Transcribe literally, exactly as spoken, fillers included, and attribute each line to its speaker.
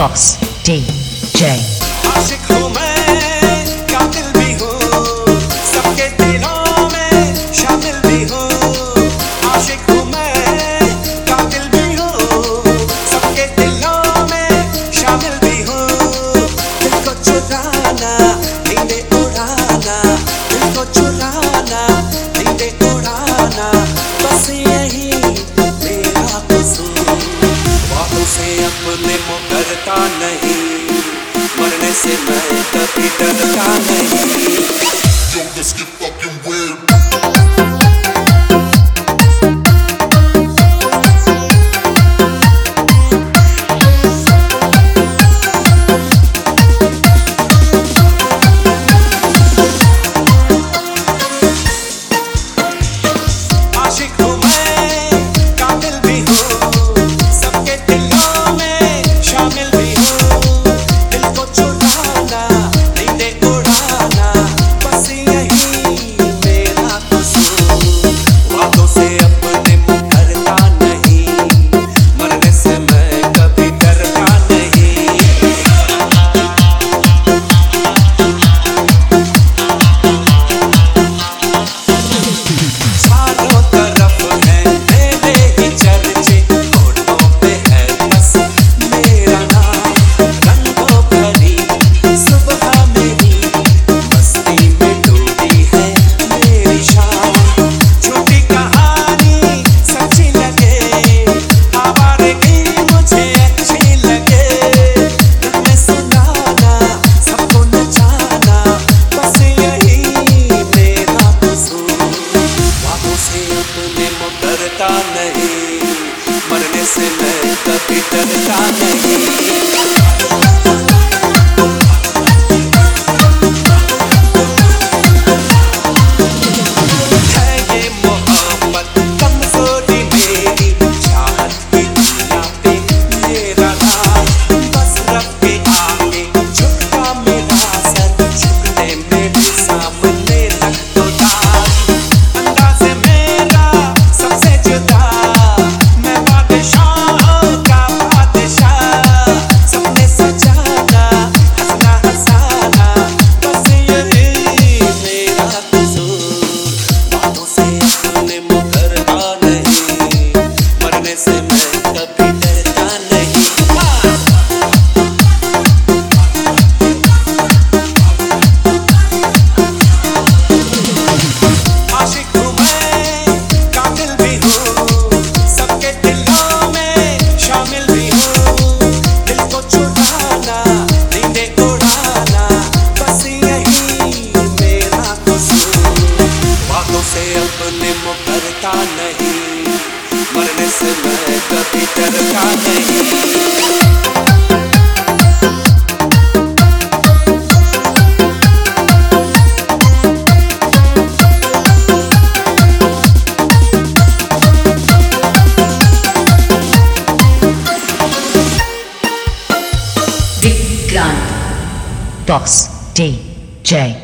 Speaker 1: Fox D J।
Speaker 2: आशिक हूँ मैं, कातिल भी हूँ, सबके दिलों में शामिल भी हूँ। आशिक हूँ मैं, कातिल भी हूँ, सबके दिलों में शामिल भी हूँ। दिल को चुराना, नींदें उड़ाना, दिल को चुराना, नींदें उड़ाना, बस यही मेरा कसूर। बातों से अपने मुकरता नहीं, मरने से मैं कभी डरता नहीं।
Speaker 3: Yo, let's get fucking weird.
Speaker 2: आशिक हूँ मैं, कातिल भी हूँ, सबके दिलों में शामिल भी हूँ। दिल को चुराना, नींदें उड़ाना, बस यही मेरा कसूर। बातों से अपने मुकरता नहीं, मरने से मैं कभी डरता नहीं। चारों तरफ है मेरे ही चर्चे, होठों पे है बस मेरा नाम। रंगों भरी सुबह मेरी, मस्ती में डूबी है मेरी शाम। झूठी कहानी सच्ची लगे, आवारगी मुझे अच्छी लगे। दिल में सुनाना, सबको नचाना, बस यही मेरा कसूर। बातों से अपने मुकरता नहीं, मरने से मैं कभी डरता नहीं। है ये मोहब्बत कमजोरी मेरी, चाहत की दुनिया पे मेरा नाम। बस रब के आगे झुकता मेरा सर, झुकने मेरे सामने रख दो दाग। अंदाज़े मेरा सबसे जुदा, मैं बादशाहों का बादशाह। सपने सजाना, हंसना हंसाना, बस यही मेरा कसूर। बातों से अपने मुकरता नहीं, मरने से मैं कभी डरता नहीं। आशिक हूँ मैं, कातिल भी हूँ, सबके दिलों में शामिल भी हूँ। दिल को चुराना, नींदें उड़ाना, बस यही मेरा कसूर। बातों से अपने मुकरता नहीं, मरने से मैं कभी डरता नहीं।
Speaker 1: Vikrant Fox D J।